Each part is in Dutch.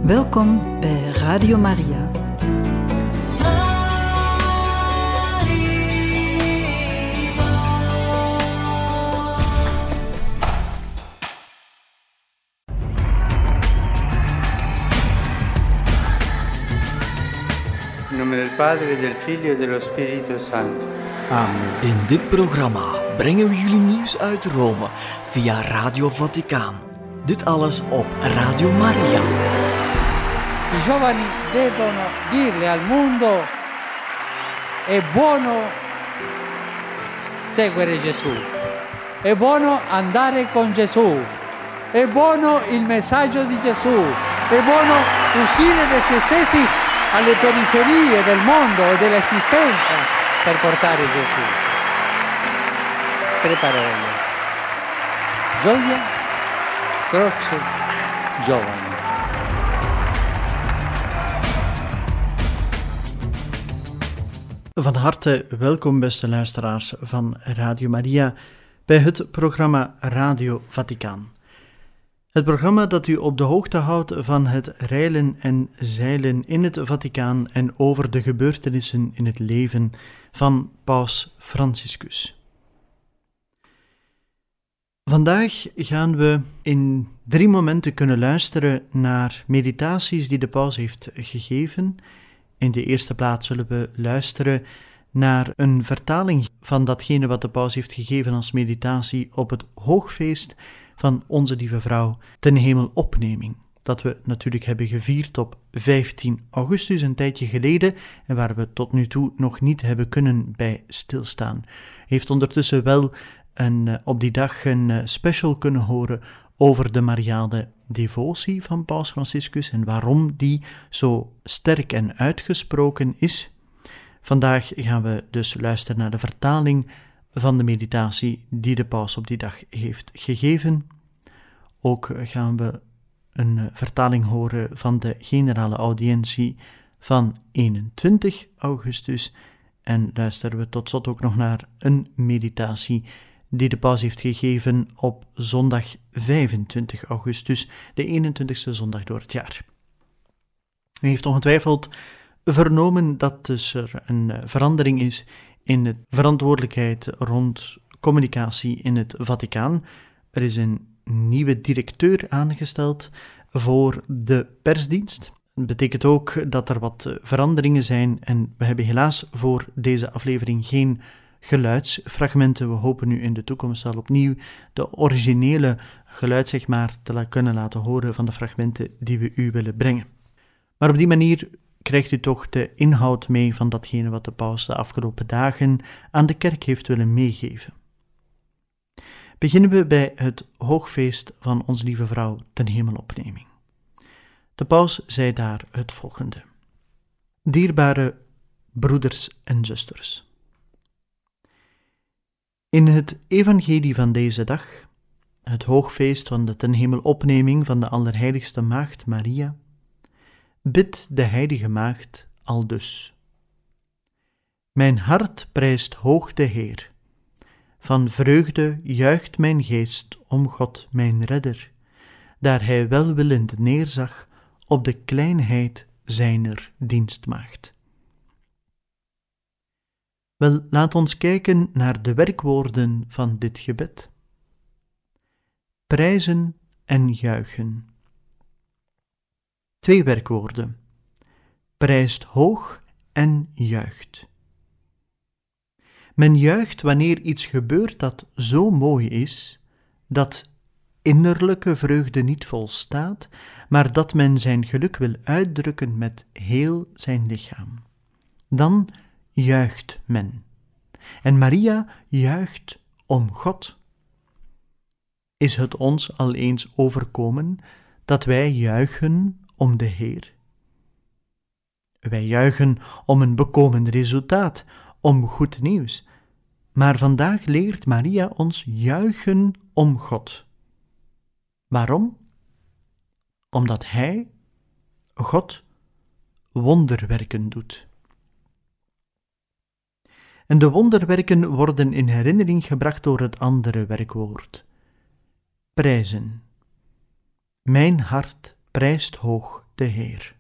Welkom bij Radio Maria. In nome del Padre, del Figlio e dello Spirito Santo. Amen. In dit programma brengen we jullie nieuws uit Rome via Radio Vaticaan. Dit alles op Radio Maria. I giovani devono dirle al mondo: è buono seguire Gesù, è buono andare con Gesù, è buono il messaggio di Gesù, è buono uscire da se stessi alle periferie del mondo e dell'esistenza per portare Gesù. Tre parole: gioia, croce, giovani. Van harte welkom, beste luisteraars van Radio Maria, bij het programma Radio Vaticaan. Het programma dat u op de hoogte houdt van het reilen en zeilen in het Vaticaan en over de gebeurtenissen in het leven van Paus Franciscus. Vandaag gaan we in 3 momenten kunnen luisteren naar meditaties die de paus heeft gegeven. In de eerste plaats zullen we luisteren naar een vertaling van datgene wat de paus heeft gegeven als meditatie op het hoogfeest van Onze Lieve Vrouw ten Hemelopneming, dat we natuurlijk hebben gevierd op 15 augustus, een tijdje geleden, en waar we tot nu toe nog niet hebben kunnen bij stilstaan. Heeft ondertussen wel op die dag een special kunnen horen over de Mariale devotie van Paus Franciscus en waarom die zo sterk en uitgesproken is. Vandaag gaan we dus luisteren naar de vertaling van de meditatie die de paus op die dag heeft gegeven. Ook gaan we een vertaling horen van de generale audiëntie van 21 augustus en luisteren we tot slot ook nog naar een meditatie die de paus heeft gegeven op zondag 25 augustus, de 21ste zondag door het jaar. U heeft ongetwijfeld vernomen dat dus er een verandering is in de verantwoordelijkheid rond communicatie in het Vaticaan. Er is een nieuwe directeur aangesteld voor de persdienst. Dat betekent ook dat er wat veranderingen zijn en we hebben helaas voor deze aflevering geen geluidsfragmenten. We hopen nu in de toekomst wel opnieuw de originele geluid te kunnen laten horen van de fragmenten die we u willen brengen. Maar op die manier krijgt u toch de inhoud mee van datgene wat de paus de afgelopen dagen aan de kerk heeft willen meegeven. Beginnen we bij het hoogfeest van Onze Lieve Vrouw ten Hemelopneming. De paus zei daar het volgende: Dierbare broeders en zusters. In het evangelie van deze dag, het hoogfeest van de ten hemelopneming van de Allerheiligste Maagd Maria, bidt de heilige maagd aldus: Mijn hart prijst hoog de Heer, van vreugde juicht mijn geest om God mijn redder, daar hij welwillend neerzag op de kleinheid zijner dienstmaagd. Wel, laat ons kijken naar de werkwoorden van dit gebed. Prijzen en juichen. 2 werkwoorden. Prijst hoog en juicht. Men juicht wanneer iets gebeurt dat zo mooi is, dat innerlijke vreugde niet volstaat, maar dat men zijn geluk wil uitdrukken met heel zijn lichaam. Dan juicht men. En Maria juicht om God. Is het ons al eens overkomen dat wij juichen om de Heer? Wij juichen om een bekomen resultaat, om goed nieuws. Maar vandaag leert Maria ons juichen om God. Waarom? Omdat Hij, God, wonderwerken doet. En de wonderwerken worden in herinnering gebracht door het andere werkwoord: prijzen. Mijn hart prijst hoog de Heer.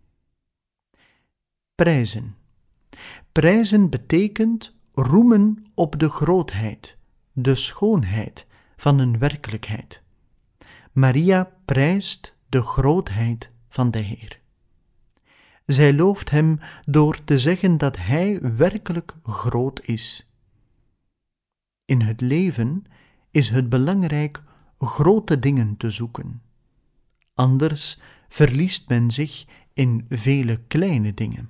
Prijzen. Prijzen betekent roemen op de grootheid, de schoonheid van een werkelijkheid. Maria prijst de grootheid van de Heer. Zij looft hem door te zeggen dat hij werkelijk groot is. In het leven is het belangrijk grote dingen te zoeken. Anders verliest men zich in vele kleine dingen.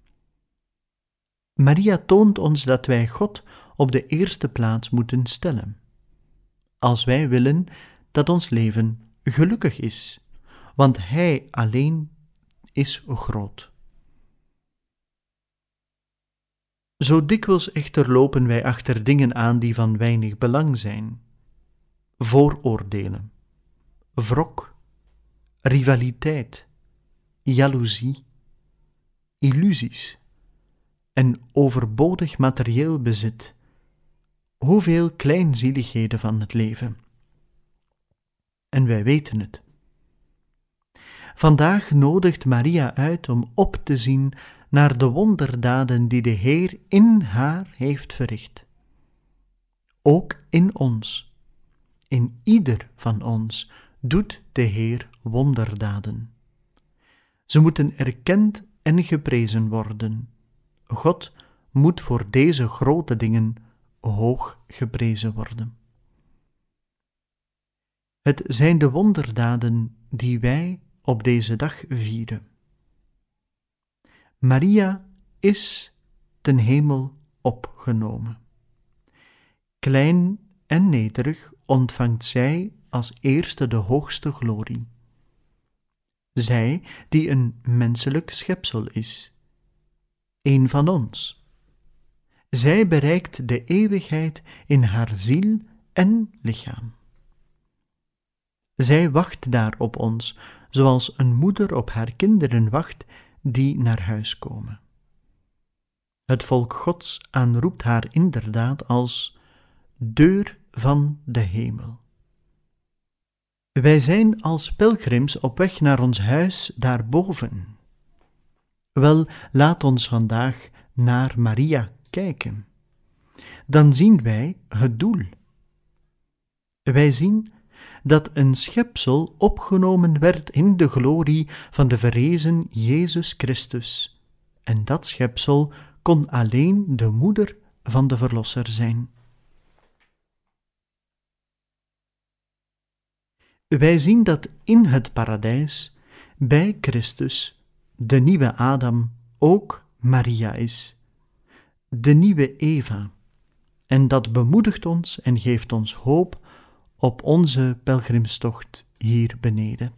Maria toont ons dat wij God op de eerste plaats moeten stellen, als wij willen dat ons leven gelukkig is, want Hij alleen is groot. Zo dikwijls echter lopen wij achter dingen aan die van weinig belang zijn. Vooroordelen, wrok, rivaliteit, jaloezie, illusies en overbodig materieel bezit. Hoeveel kleinzieligheden van het leven. En wij weten het. Vandaag nodigt Maria uit om op te zien naar de wonderdaden die de Heer in haar heeft verricht. Ook in ons, in ieder van ons, doet de Heer wonderdaden. Ze moeten erkend en geprezen worden. God moet voor deze grote dingen hoog geprezen worden. Het zijn de wonderdaden die wij op deze dag vieren. Maria is ten hemel opgenomen. Klein en nederig ontvangt zij als eerste de hoogste glorie. Zij die een menselijk schepsel is, een van ons. Zij bereikt de eeuwigheid in haar ziel en lichaam. Zij wacht daar op ons, zoals een moeder op haar kinderen wacht die naar huis komen. Het volk Gods aanroept haar inderdaad als deur van de hemel. Wij zijn als pelgrims op weg naar ons huis daarboven. Wel, laat ons vandaag naar Maria kijken. Dan zien wij het doel. Wij zien dat een schepsel opgenomen werd in de glorie van de verrezen Jezus Christus. En dat schepsel kon alleen de moeder van de Verlosser zijn. Wij zien dat in het paradijs, bij Christus, de nieuwe Adam ook Maria is, de nieuwe Eva, en dat bemoedigt ons en geeft ons hoop op onze pelgrimstocht hier beneden.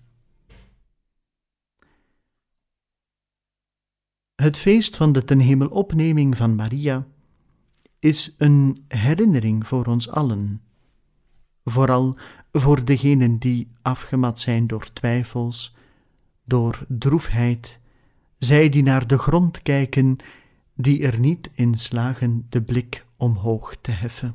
Het feest van de ten hemelopneming van Maria is een herinnering voor ons allen, vooral voor degenen die afgemat zijn door twijfels, door droefheid, zij die naar de grond kijken, die er niet in slagen de blik omhoog te heffen.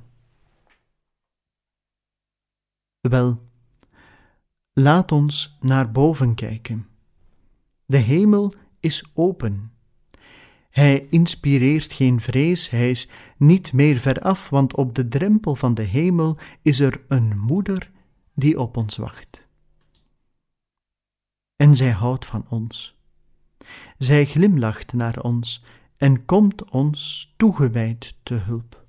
Wel, laat ons naar boven kijken. De hemel is open. Hij inspireert geen vrees, hij is niet meer veraf, want op de drempel van de hemel is er een moeder die op ons wacht. En zij houdt van ons. Zij glimlacht naar ons en komt ons toegewijd te hulp.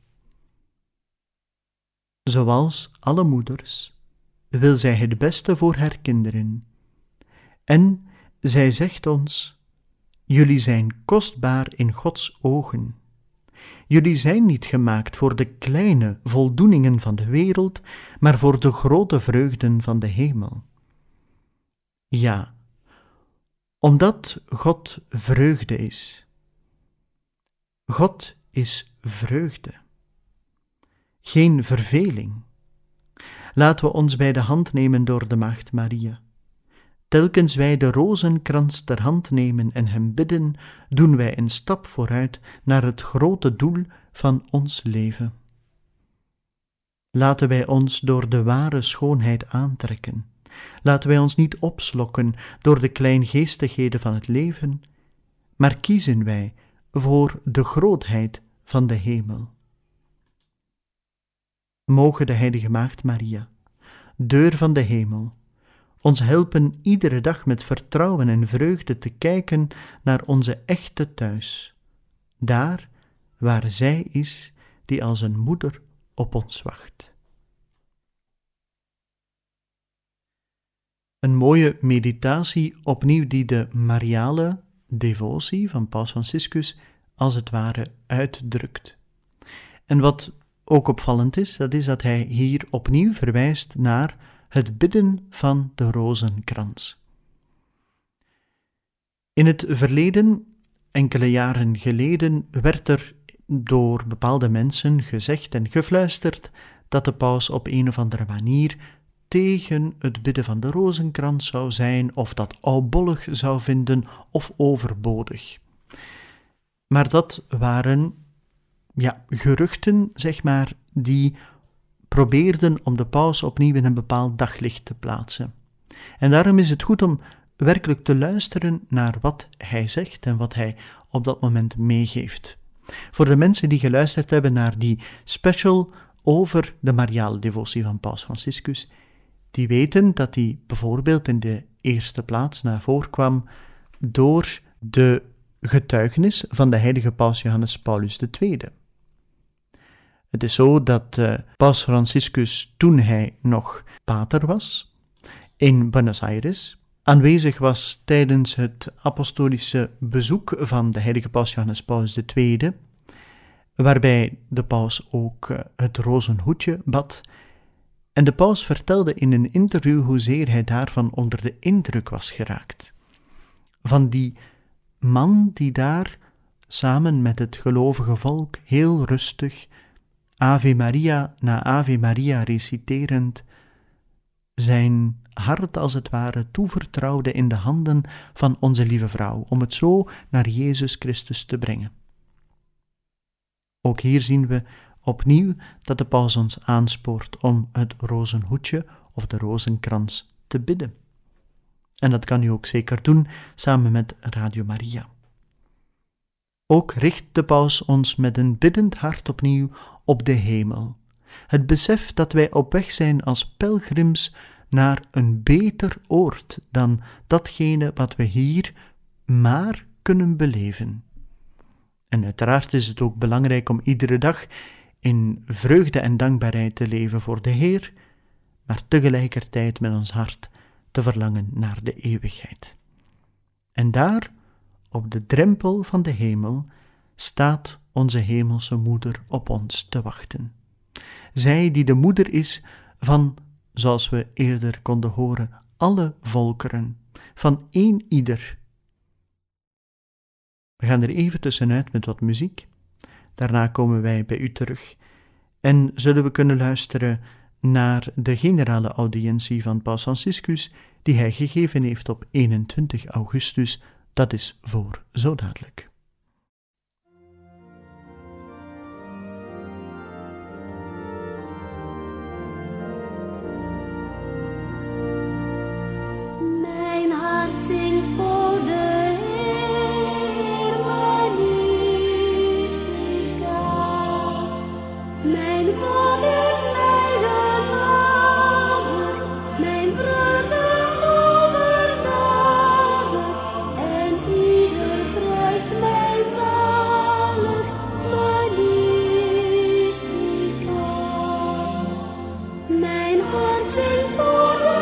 Zoals alle moeders wil zij het beste voor haar kinderen. En zij zegt ons: jullie zijn kostbaar in Gods ogen. Jullie zijn niet gemaakt voor de kleine voldoeningen van de wereld, maar voor de grote vreugden van de hemel. Ja, omdat God vreugde is. God is vreugde. Geen verveling. Laten we ons bij de hand nemen door de Maagd Maria. Telkens wij de rozenkrans ter hand nemen en hem bidden, doen wij een stap vooruit naar het grote doel van ons leven. Laten wij ons door de ware schoonheid aantrekken. Laten wij ons niet opslokken door de kleingeestigheden van het leven, maar kiezen wij voor de grootheid van de hemel. Mogen de Heilige Maagd Maria, deur van de hemel, ons helpen iedere dag met vertrouwen en vreugde te kijken naar onze echte thuis, daar waar zij is die als een moeder op ons wacht. Een mooie meditatie, opnieuw die de mariale devotie van Paus Franciscus als het ware uitdrukt. En wat ook opvallend is, dat is dat hij hier opnieuw verwijst naar het bidden van de rozenkrans. In het verleden, enkele jaren geleden, werd er door bepaalde mensen gezegd en gefluisterd dat de paus op een of andere manier tegen het bidden van de rozenkrans zou zijn, of dat oudbollig zou vinden of overbodig. Maar dat waren geruchten, zeg maar, die probeerden om de paus opnieuw in een bepaald daglicht te plaatsen. En daarom is het goed om werkelijk te luisteren naar wat hij zegt en wat hij op dat moment meegeeft. Voor de mensen die geluisterd hebben naar die special over de mariale devotie van Paus Franciscus, die weten dat die bijvoorbeeld in de eerste plaats naar voren kwam door de getuigenis van de heilige paus Johannes Paulus II. Het is zo dat Paus Franciscus, toen hij nog pater was, in Buenos Aires, aanwezig was tijdens het apostolische bezoek van de heilige paus Johannes Paulus II, waarbij de paus ook het rozenhoedje bad. En de paus vertelde in een interview hoezeer hij daarvan onder de indruk was geraakt. Van die man die daar samen met het gelovige volk heel rustig Ave Maria na Ave Maria reciterend zijn hart als het ware toevertrouwde in de handen van onze lieve vrouw, om het zo naar Jezus Christus te brengen. Ook hier zien we opnieuw dat de paus ons aanspoort om het rozenhoedje of de rozenkrans te bidden. En dat kan u ook zeker doen samen met Radio Maria. Ook richt de paus ons met een biddend hart opnieuw op de hemel. Het besef dat wij op weg zijn als pelgrims naar een beter oord dan datgene wat we hier maar kunnen beleven. En uiteraard is het ook belangrijk om iedere dag in vreugde en dankbaarheid te leven voor de Heer, maar tegelijkertijd met ons hart te verlangen naar de eeuwigheid. En daar, op de drempel van de hemel, staat onze hemelse moeder op ons te wachten. Zij die de moeder is van, zoals we eerder konden horen, alle volkeren, van één ieder. We gaan er even tussenuit met wat muziek. Daarna komen wij bij u terug en zullen we kunnen luisteren naar de generale audiëntie van Paus Franciscus, die hij gegeven heeft op 21 augustus. Dat is voor zo dadelijk. Mijn hart zingt voor de Heer, magnificat. Mijn God is mij genadig, mijn vreugde overdadig, en ieder prijst mij zalig, magnificat. Mijn hart zingt voor de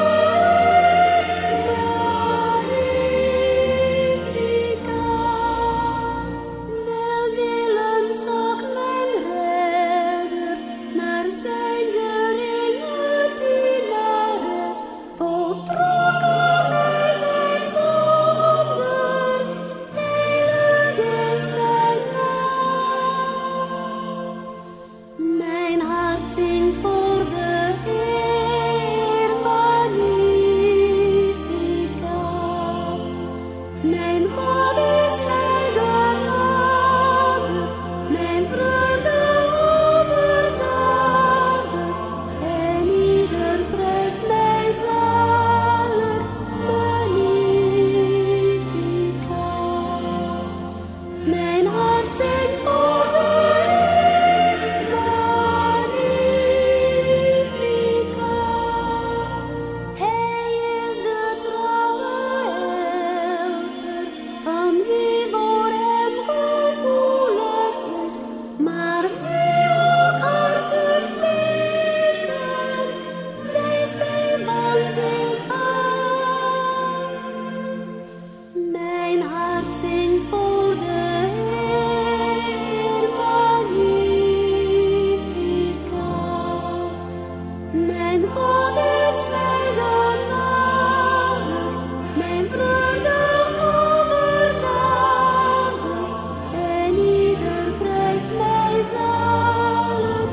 zingt voor de Heer. God is mij genadig, mijn vreugde overdadig, en ieder prijst mij zalig,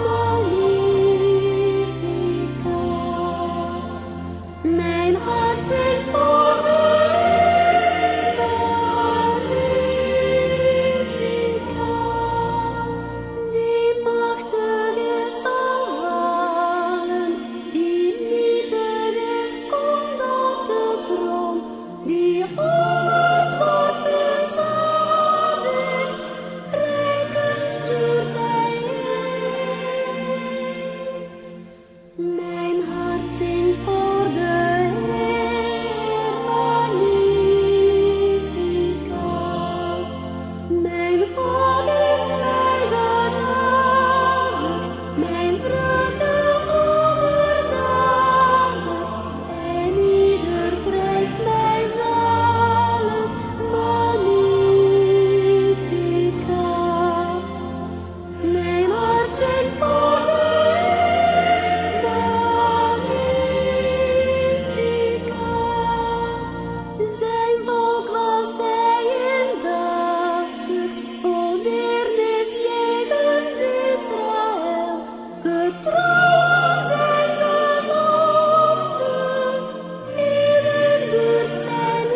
Magnificat. Mijn hart zingt voor de Heer, Magnificat. Die machtig is zal vallen, die nietig is komt op de troon, die honderd wordt verzadigd, rijken stuurt hij heen. Mijn hart zingt voor de Heer, Magnificat. Mijn God is mij genadig, mijn vreugde overdadig, en ieder prijst mij zalig, Magnificat. Mijn hart zingt voor de Heer, Magnificat. Zijn volk was hij indachtig, vol deernis jegens Israël, getrouw aan zijn gelofte, eeuwig duurt zijn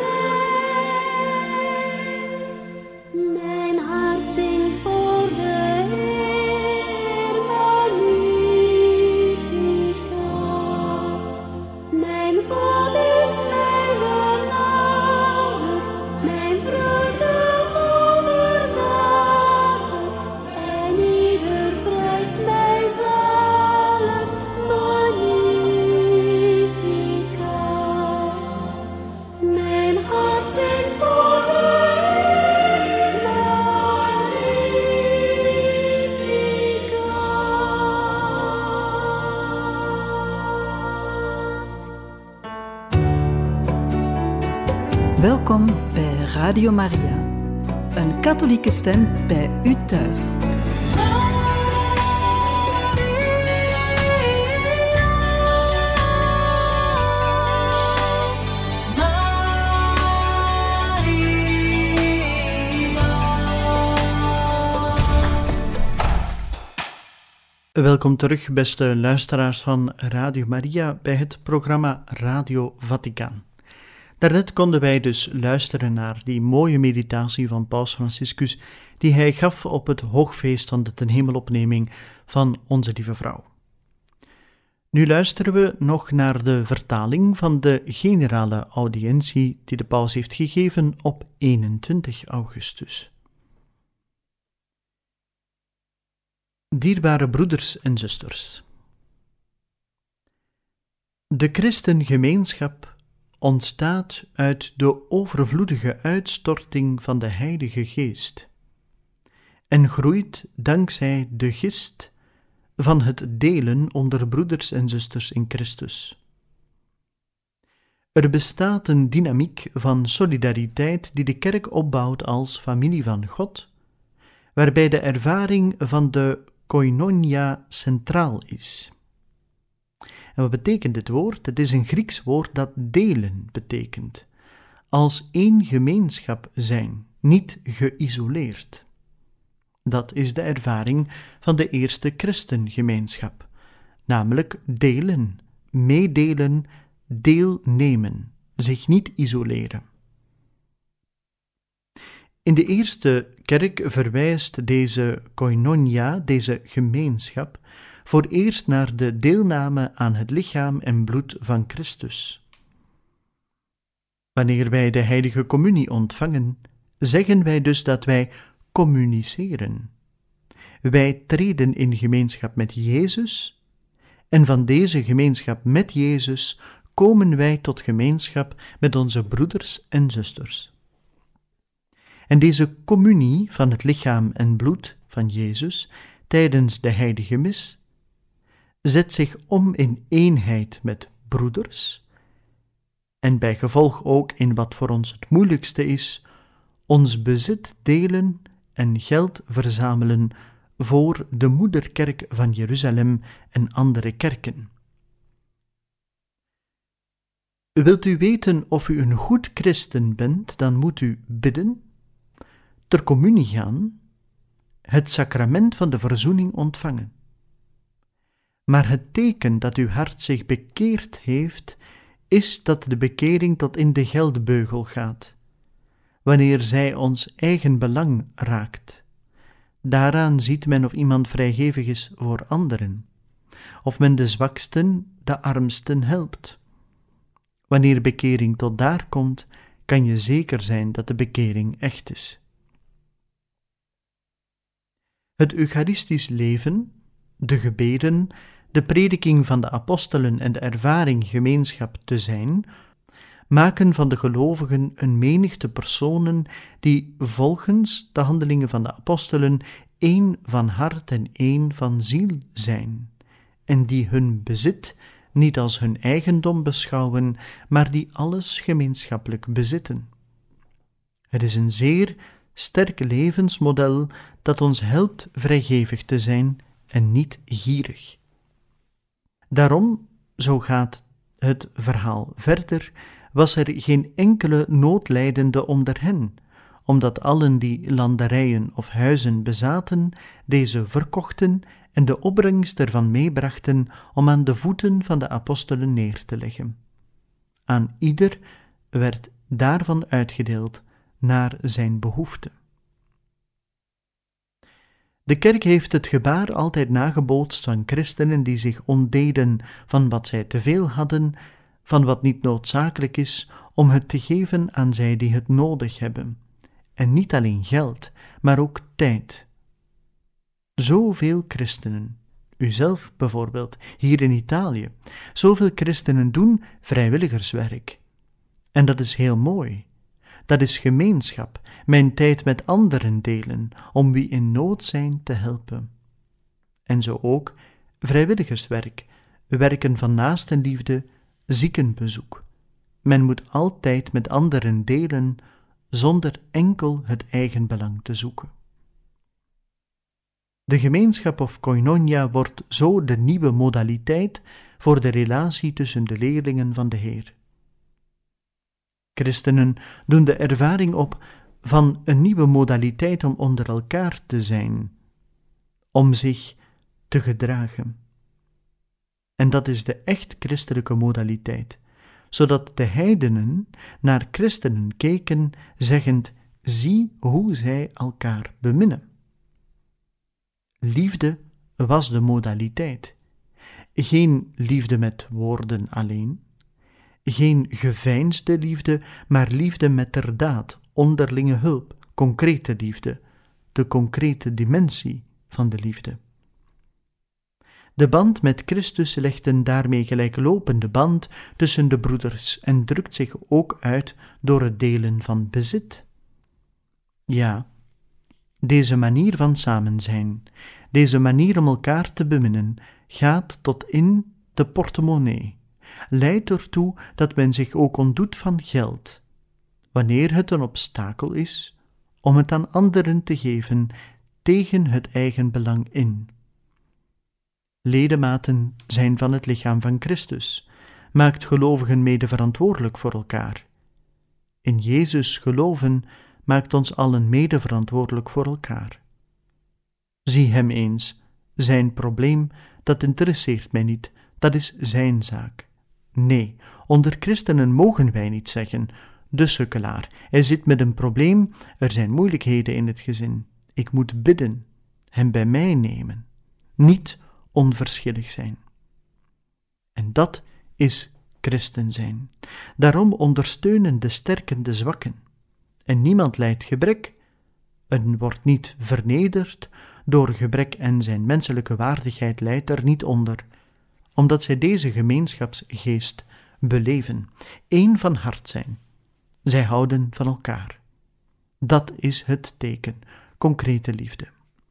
heil. Mijn hart zingt voor de Heer, Magnificat. Mijn God is mij genadig, mijn vreugde overdadig, en ieder prijst mij zalig, Magnificat. Mijn hart zingt voor de Heer, Magnificat. Welkom bij Radio Maria, een katholieke stem bij u thuis. Welkom terug, beste luisteraars van Radio Maria, bij het programma Radio Vaticaan. Daarnet konden wij dus luisteren naar die mooie meditatie van Paus Franciscus die hij gaf op het hoogfeest van de Tenhemelopneming van Onze Lieve Vrouw. Nu luisteren we nog naar de vertaling van de generale audiëntie die de paus heeft gegeven op 21 augustus. Dierbare broeders en zusters. De christengemeenschap ontstaat uit de overvloedige uitstorting van de Heilige Geest en groeit dankzij de gist van het delen onder broeders en zusters in Christus. Er bestaat een dynamiek van solidariteit die de kerk opbouwt als familie van God, waarbij de ervaring van de koinonia centraal is. En wat betekent dit woord? Het is een Grieks woord dat delen betekent. Als één gemeenschap zijn, niet geïsoleerd. Dat is de ervaring van de eerste christengemeenschap, namelijk delen, meedelen, deelnemen, zich niet isoleren. In de eerste kerk verwijst deze koinonia, deze gemeenschap, voor eerst naar de deelname aan het lichaam en bloed van Christus. Wanneer wij de heilige communie ontvangen, zeggen wij dus dat wij communiceren. Wij treden in gemeenschap met Jezus en van deze gemeenschap met Jezus komen wij tot gemeenschap met onze broeders en zusters. En deze communie van het lichaam en bloed van Jezus tijdens de heilige mis zet zich om in eenheid met broeders en bij gevolg ook in wat voor ons het moeilijkste is, ons bezit delen en geld verzamelen voor de moederkerk van Jeruzalem en andere kerken. Wilt u weten of u een goed christen bent, dan moet u bidden, ter communie gaan, het sacrament van de verzoening ontvangen. Maar het teken dat uw hart zich bekeerd heeft, is dat de bekering tot in de geldbeugel gaat, wanneer zij ons eigen belang raakt. Daaraan ziet men of iemand vrijgevig is voor anderen, of men de zwaksten, de armsten helpt. Wanneer bekering tot daar komt, kan je zeker zijn dat de bekering echt is. Het eucharistisch leven, de gebeden, de prediking van de apostelen en de ervaring gemeenschap te zijn, maken van de gelovigen een menigte personen die volgens de handelingen van de apostelen één van hart en één van ziel zijn, en die hun bezit niet als hun eigendom beschouwen, maar die alles gemeenschappelijk bezitten. Het is een zeer sterk levensmodel dat ons helpt vrijgevig te zijn en niet gierig. Daarom, zo gaat het verhaal verder, was er geen enkele noodlijdende onder hen, omdat allen die landerijen of huizen bezaten, deze verkochten en de opbrengst ervan meebrachten om aan de voeten van de apostelen neer te leggen. Aan ieder werd daarvan uitgedeeld naar zijn behoefte. De kerk heeft het gebaar altijd nagebootst van christenen die zich ontdeden van wat zij te veel hadden, van wat niet noodzakelijk is, om het te geven aan zij die het nodig hebben. En niet alleen geld, maar ook tijd. Zoveel christenen, uzelf bijvoorbeeld, hier in Italië, zoveel christenen doen vrijwilligerswerk. En dat is heel mooi. Dat is gemeenschap, mijn tijd met anderen delen, om wie in nood zijn te helpen. En zo ook vrijwilligerswerk, werken van naastenliefde, ziekenbezoek. Men moet altijd met anderen delen, zonder enkel het eigen belang te zoeken. De gemeenschap of koinonia wordt zo de nieuwe modaliteit voor de relatie tussen de leerlingen van de Heer. Christenen doen de ervaring op van een nieuwe modaliteit om onder elkaar te zijn, om zich te gedragen. En dat is de echt christelijke modaliteit, zodat de heidenen naar christenen keken, zeggend: zie hoe zij elkaar beminnen. Liefde was de modaliteit. Geen liefde met woorden alleen, geen geveinsde liefde, maar liefde met ter daad, onderlinge hulp, concrete liefde, de concrete dimensie van de liefde. De band met Christus legt een daarmee gelijklopende band tussen de broeders en drukt zich ook uit door het delen van bezit. Ja, deze manier van samen zijn, deze manier om elkaar te beminnen, gaat tot in de portemonnee, leidt ertoe dat men zich ook ontdoet van geld, wanneer het een obstakel is, om het aan anderen te geven tegen het eigen belang in. Ledematen zijn van het lichaam van Christus, maakt gelovigen mede verantwoordelijk voor elkaar. In Jezus geloven maakt ons allen mede verantwoordelijk voor elkaar. Zie hem eens, zijn probleem, dat interesseert mij niet, dat is zijn zaak. Nee, onder christenen mogen wij niet zeggen: de sukkelaar, hij zit met een probleem, er zijn moeilijkheden in het gezin. Ik moet bidden, hem bij mij nemen. Niet onverschillig zijn. En dat is christen zijn. Daarom ondersteunen de sterken de zwakken. En niemand lijdt gebrek, en wordt niet vernederd door gebrek, en zijn menselijke waardigheid lijdt er niet onder, omdat zij deze gemeenschapsgeest beleven, één van hart zijn. Zij houden van elkaar. Dat is het teken, concrete liefde.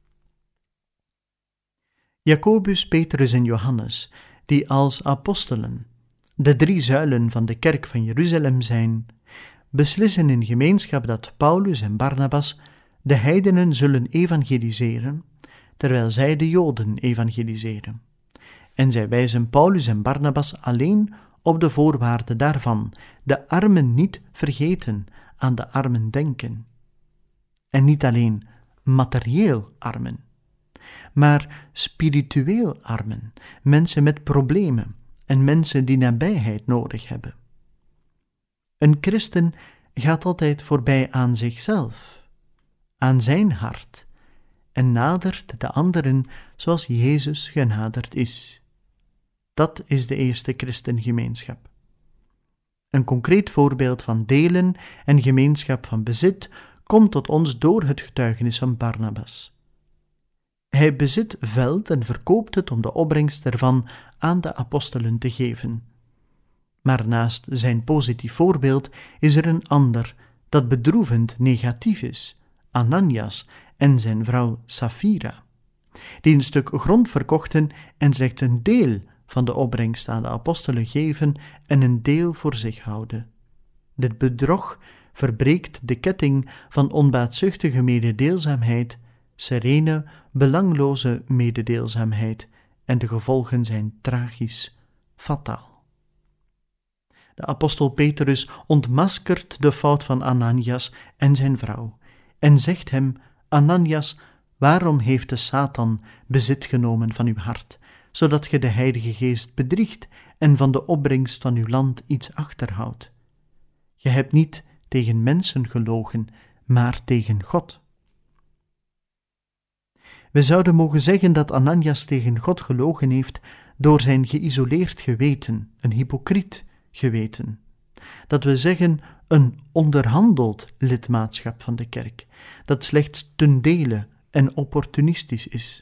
Jacobus, Petrus en Johannes, die als apostelen de 3 zuilen van de kerk van Jeruzalem zijn, beslissen in gemeenschap dat Paulus en Barnabas de heidenen zullen evangeliseren, terwijl zij de Joden evangeliseren. En zij wijzen Paulus en Barnabas alleen op de voorwaarden daarvan, de armen niet vergeten, aan de armen denken. En niet alleen materieel armen, maar spiritueel armen, mensen met problemen en mensen die nabijheid nodig hebben. Een christen gaat altijd voorbij aan zichzelf, aan zijn hart, en nadert de anderen zoals Jezus genaderd is. Dat is de eerste christengemeenschap. Een concreet voorbeeld van delen en gemeenschap van bezit komt tot ons door het getuigenis van Barnabas. Hij bezit veld en verkoopt het om de opbrengst ervan aan de apostelen te geven. Maar naast zijn positief voorbeeld is er een ander dat bedroevend negatief is, Ananias en zijn vrouw Safira, die een stuk grond verkochten en slechts een deel van de opbrengst aan de apostelen geven en een deel voor zich houden. Dit bedrog verbreekt de ketting van onbaatzuchtige mededeelzaamheid, serene, belangloze mededeelzaamheid, en de gevolgen zijn tragisch, fataal. De apostel Petrus ontmaskert de fout van Ananias en zijn vrouw en zegt hem: Ananias, waarom heeft de Satan bezit genomen van uw hart, zodat ge de Heilige Geest bedriegt en van de opbrengst van uw land iets achterhoudt? Je hebt niet tegen mensen gelogen, maar tegen God. We zouden mogen zeggen dat Ananias tegen God gelogen heeft door zijn geïsoleerd geweten, een hypocriet geweten. Dat we zeggen een onderhandeld lidmaatschap van de kerk, dat slechts ten dele en opportunistisch is.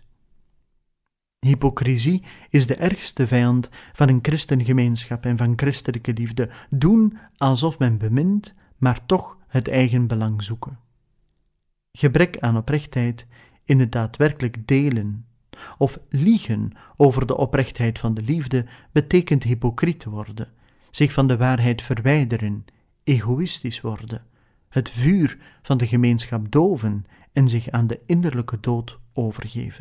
Hypocrisie is de ergste vijand van een christengemeenschap en van christelijke liefde. Doen alsof men bemint, maar toch het eigen belang zoeken. Gebrek aan oprechtheid in het daadwerkelijk delen of liegen over de oprechtheid van de liefde betekent hypocriet worden, zich van de waarheid verwijderen, egoïstisch worden, het vuur van de gemeenschap doven en zich aan de innerlijke dood overgeven.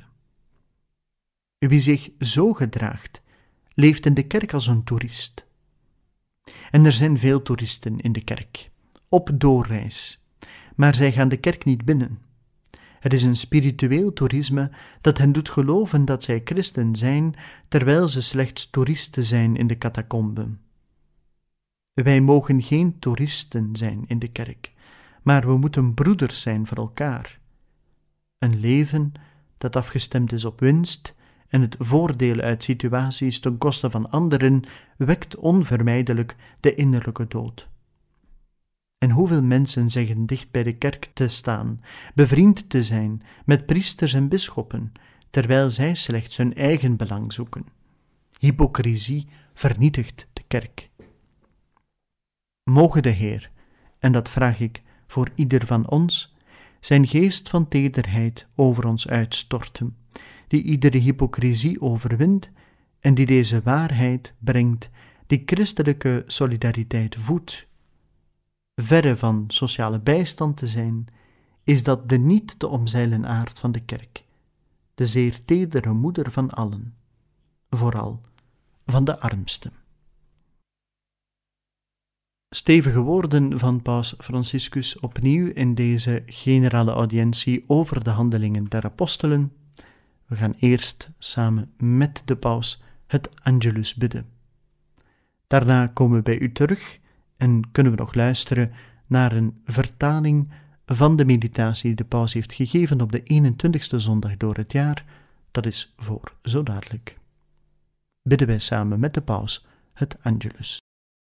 Wie zich zo gedraagt, leeft in de kerk als een toerist. En er zijn veel toeristen in de kerk, op doorreis, maar zij gaan de kerk niet binnen. Het is een spiritueel toerisme dat hen doet geloven dat zij christen zijn, terwijl ze slechts toeristen zijn in de catacomben. Wij mogen geen toeristen zijn in de kerk, maar we moeten broeders zijn voor elkaar. Een leven dat afgestemd is op winst en het voordeel uit situaties ten koste van anderen wekt onvermijdelijk de innerlijke dood. En hoeveel mensen zeggen dicht bij de kerk te staan, bevriend te zijn met priesters en bisschoppen, terwijl zij slechts hun eigen belang zoeken. Hypocrisie vernietigt de kerk. Moge de Heer, en dat vraag ik voor ieder van ons, zijn geest van tederheid over ons uitstorten, die iedere hypocrisie overwint en die deze waarheid brengt, die christelijke solidariteit voedt. Verre van sociale bijstand te zijn, is dat de niet te omzeilen aard van de kerk, de zeer tedere moeder van allen, vooral van de armsten. Stevige woorden van paus Franciscus opnieuw in deze generale audiëntie over de handelingen der apostelen. We gaan eerst samen met de paus het Angelus bidden. Daarna komen we bij u terug en kunnen we nog luisteren naar een vertaling van de meditatie die de paus heeft gegeven op de 21ste zondag door het jaar. Dat is voor zo dadelijk. Bidden wij samen met de paus het Angelus.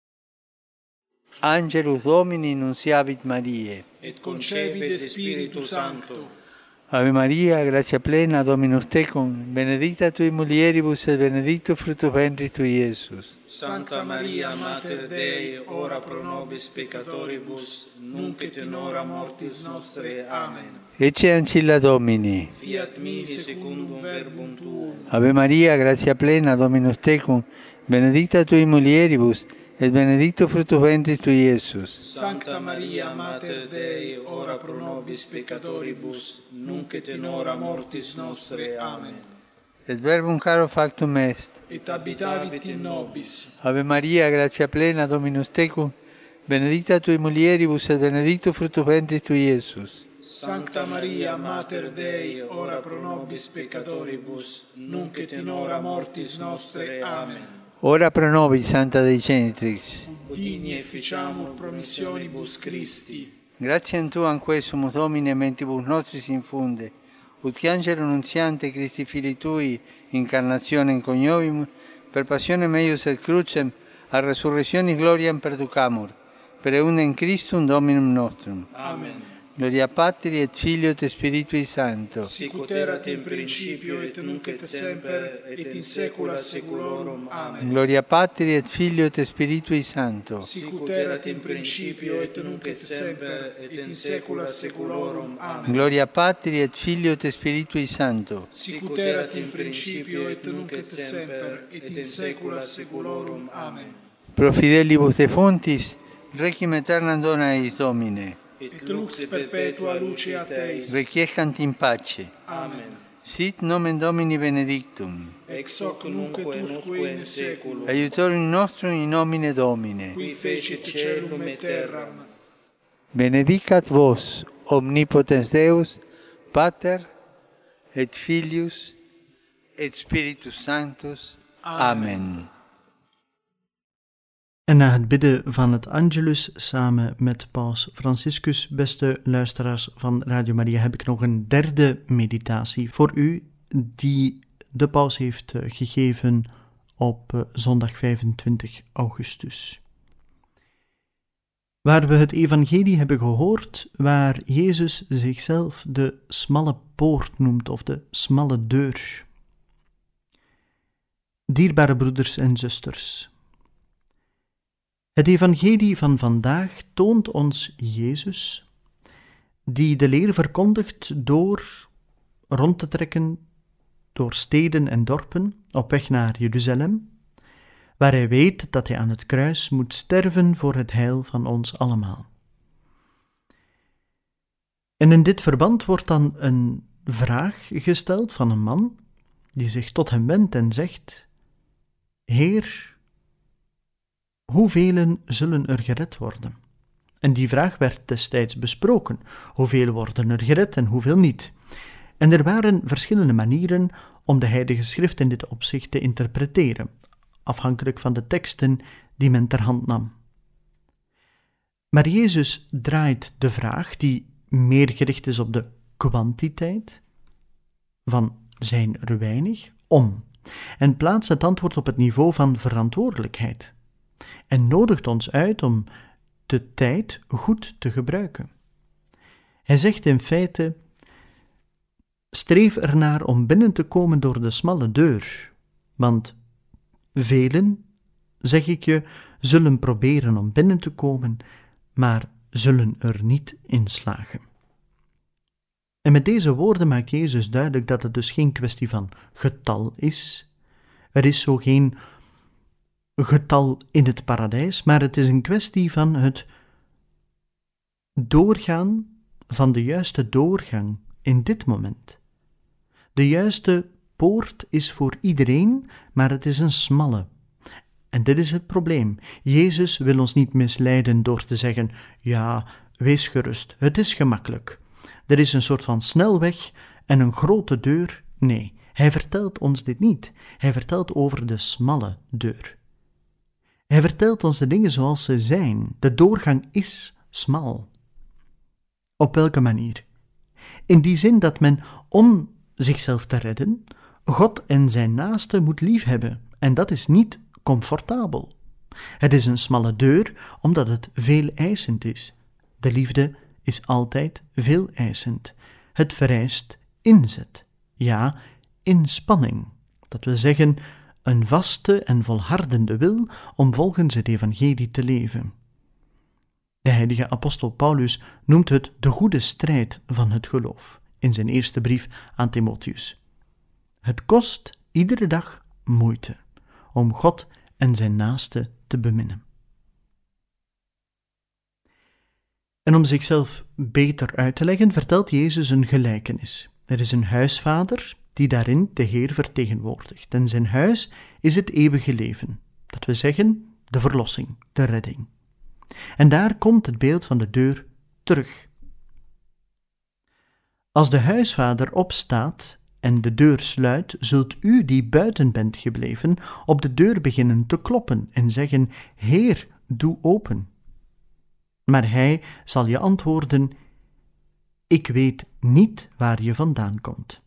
Angelus Domini nunciavit Mariae. Et concepit Spiritus Sancto. Ave Maria, gratia plena, Dominus tecum, benedicta tui mulieribus et benedictus fructus ventris tui, Iesus. Sancta Maria, Mater Dei, ora pro nobis peccatoribus, nunc et in hora mortis nostre. Amen. Ecce ancilla Domini. Fiat mi secundum verbum tuum. Ave Maria, gratia plena, Dominus tecum, benedicta tui mulieribus, et benedictus fructus ventris tui, Iesus. Sancta Maria, Mater Dei, ora pro nobis peccatoribus, nunc et in hora mortis nostre. Amen. et verbum caro factum est. et habitavit in nobis. Ave Maria, gratia plena, Dominus tecum, benedicta tui mulieribus et benedictus fructus ventris tui, Iesus. Sancta Maria, Mater Dei, ora pro nobis peccatoribus, nunc et in hora mortis nostre. Amen. Ora pro nobis, Santa Dei Genitrix. Digni efficiamur promissionibus Christi. Gratiam Tuam quesumus, Domine, mentibus nostris infunde, ut che angelo nunziante Christi Filii Tui, incarnationem coniovimus, per passionem eius et crucem, a resurrectionis gloriam perducamur, per eundem Christum Dominum nostrum. Amen. Gloria Patri et Filio et Spiritui Sancto. Sicut erat in principio et nunc et semper et in saecula saeculorum. Amen. Gloria Patri et Filio et Spiritui Sancto. Sicut erat in principio et nunc et semper et in saecula saeculorum. Amen. Gloria Patri et Filio et Spiritui Sancto. Sicut erat in principio et nunc et semper et in saecula saeculorum. Amen. Pro fidelibus defuntis, requiem aeternam dona eis, Domine. Et lux perpetua luceat eis. Requiescant in pace. Amen. Sit nomen Domini benedictum. Ex hoc nunc et usque in saeculum. Aiutorium nostrum in nomine Domine. Qui fecit caelum et terram. Benedicat vos, omnipotens Deus, Pater, et Filius, et Spiritus Sanctus. Amen. En na het bidden van het Angelus samen met Paus Franciscus, beste luisteraars van Radio Maria, heb ik nog een derde meditatie voor u die de paus heeft gegeven op zondag 25 augustus. Waar we het evangelie hebben gehoord, waar Jezus zichzelf de smalle poort noemt of de smalle deur. Dierbare broeders en zusters, het evangelie van vandaag toont ons Jezus, die de leer verkondigt door rond te trekken door steden en dorpen op weg naar Jeruzalem, waar hij weet dat hij aan het kruis moet sterven voor het heil van ons allemaal. En in dit verband wordt dan een vraag gesteld van een man die zich tot hem wendt en zegt: Heer, hoeveel zullen er gered worden? En die vraag werd destijds besproken. Hoeveel worden er gered en hoeveel niet? En er waren verschillende manieren om de Heilige Schrift in dit opzicht te interpreteren, afhankelijk van de teksten die men ter hand nam. Maar Jezus draait de vraag, die meer gericht is op de kwantiteit van zijn er weinig, om en plaatst het antwoord op het niveau van verantwoordelijkheid en nodigt ons uit om de tijd goed te gebruiken. Hij zegt in feite: streef ernaar om binnen te komen door de smalle deur, want velen, zeg ik je, zullen proberen om binnen te komen, maar zullen er niet in slagen. En met deze woorden maakt Jezus duidelijk dat het dus geen kwestie van getal is. Er is zo geen getal in het paradijs, maar het is een kwestie van het doorgaan, van de juiste doorgang in dit moment. De juiste poort is voor iedereen, maar het is een smalle. En dit is het probleem. Jezus wil ons niet misleiden door te zeggen: ja, wees gerust, het is gemakkelijk. Er is een soort van snelweg en een grote deur. Nee, hij vertelt ons dit niet. Hij vertelt over de smalle deur. Hij vertelt ons de dingen zoals ze zijn. De doorgang is smal. Op welke manier? In die zin dat men, om zichzelf te redden, God en zijn naaste moet liefhebben. En dat is niet comfortabel. Het is een smalle deur, omdat het veel eisend is. De liefde is altijd veel eisend. Het vereist inzet. Ja, inspanning. Dat wil zeggen, een vaste en volhardende wil om volgens het evangelie te leven. De heilige apostel Paulus noemt het de goede strijd van het geloof in zijn eerste brief aan Timotheus. Het kost iedere dag moeite om God en zijn naaste te beminnen. En om zichzelf beter uit te leggen, vertelt Jezus een gelijkenis. Er is een huisvader die daarin de Heer vertegenwoordigt. En zijn huis is het eeuwige leven, dat we zeggen de verlossing, de redding. En daar komt het beeld van de deur terug. Als de huisvader opstaat en de deur sluit, zult u die buiten bent gebleven op de deur beginnen te kloppen en zeggen: Heer, doe open. Maar hij zal je antwoorden: ik weet niet waar je vandaan komt.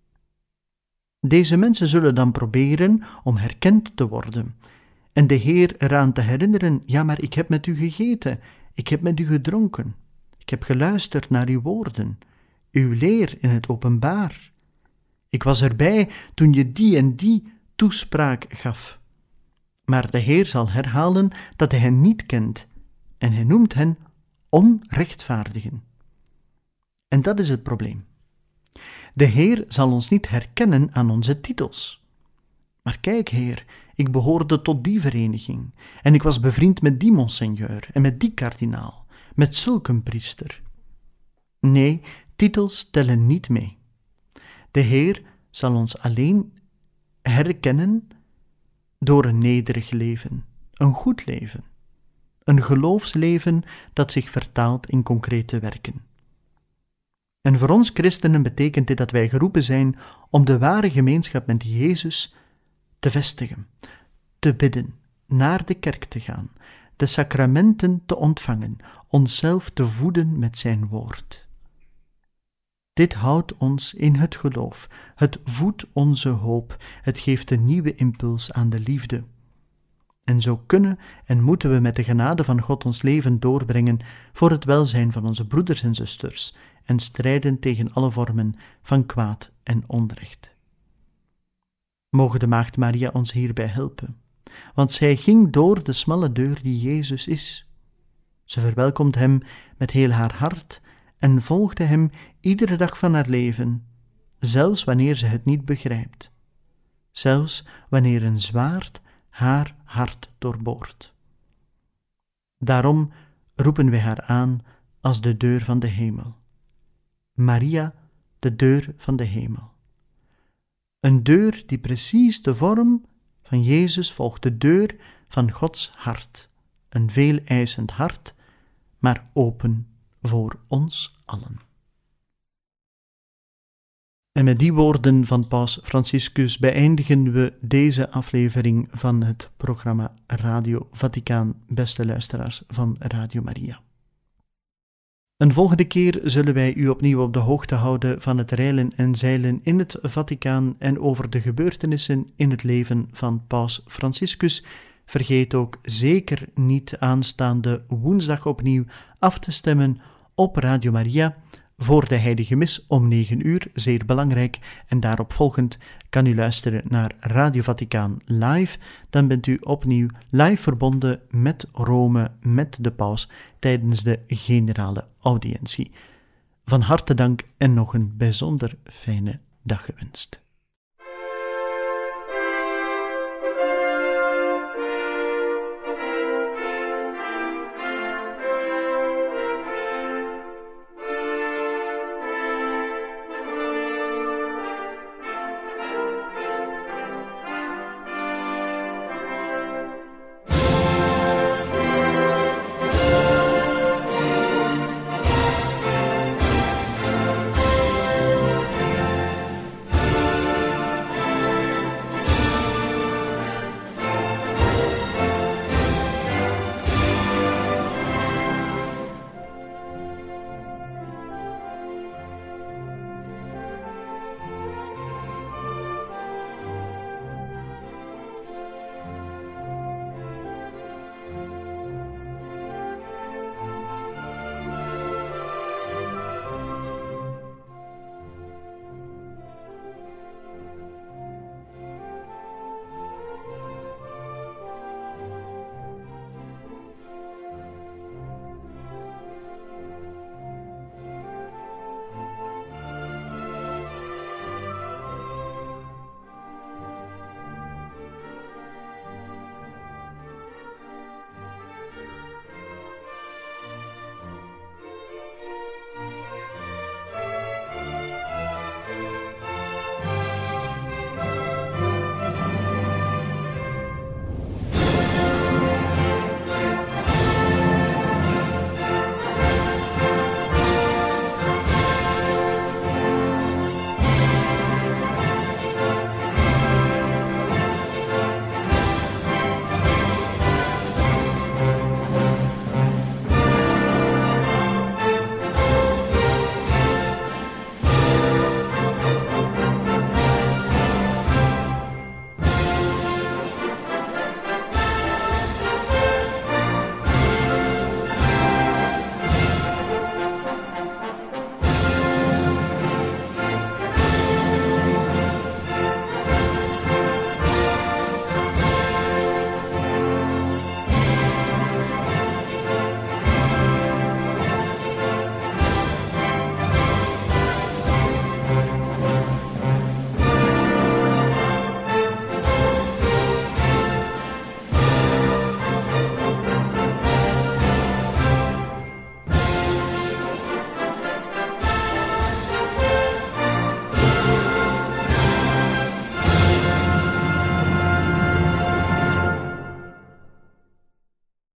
Deze mensen zullen dan proberen om herkend te worden en de Heer eraan te herinneren: ja, maar ik heb met u gegeten, ik heb met u gedronken, ik heb geluisterd naar uw woorden, uw leer in het openbaar. Ik was erbij toen je die en die toespraak gaf. Maar de Heer zal herhalen dat hij hen niet kent en hij noemt hen onrechtvaardigen. En dat is het probleem. De Heer zal ons niet herkennen aan onze titels. Maar kijk, Heer, ik behoorde tot die vereniging en ik was bevriend met die monseigneur en met die kardinaal, met zulk een priester. Nee, titels tellen niet mee. De Heer zal ons alleen herkennen door een nederig leven, een goed leven, een geloofsleven dat zich vertaalt in concrete werken. En voor ons christenen betekent dit dat wij geroepen zijn om de ware gemeenschap met Jezus te vestigen, te bidden, naar de kerk te gaan, de sacramenten te ontvangen, onszelf te voeden met zijn woord. Dit houdt ons in het geloof, het voedt onze hoop, het geeft een nieuwe impuls aan de liefde. En zo kunnen en moeten we met de genade van God ons leven doorbrengen voor het welzijn van onze broeders en zusters en strijden tegen alle vormen van kwaad en onrecht. Mogen de Maagd Maria ons hierbij helpen, want zij ging door de smalle deur die Jezus is. Ze verwelkomt hem met heel haar hart en volgde hem iedere dag van haar leven, zelfs wanneer ze het niet begrijpt, zelfs wanneer een zwaard haar hart doorboort. Daarom roepen wij haar aan als de deur van de hemel. Maria, de deur van de hemel. Een deur die precies de vorm van Jezus volgt, de deur van Gods hart. Een veel eisend hart, maar open voor ons allen. En met die woorden van Paus Franciscus beëindigen we deze aflevering van het programma Radio Vaticaan, beste luisteraars van Radio Maria. Een volgende keer zullen wij u opnieuw op de hoogte houden van het reilen en zeilen in het Vaticaan en over de gebeurtenissen in het leven van Paus Franciscus. Vergeet ook zeker niet aanstaande woensdag opnieuw af te stemmen op Radio Maria voor de Heilige Mis om 9 uur, zeer belangrijk. En daarop volgend kan u luisteren naar Radio Vaticaan live. Dan bent u opnieuw live verbonden met Rome, met de paus, tijdens de generale audiëntie. Van harte dank en nog een bijzonder fijne dag gewenst.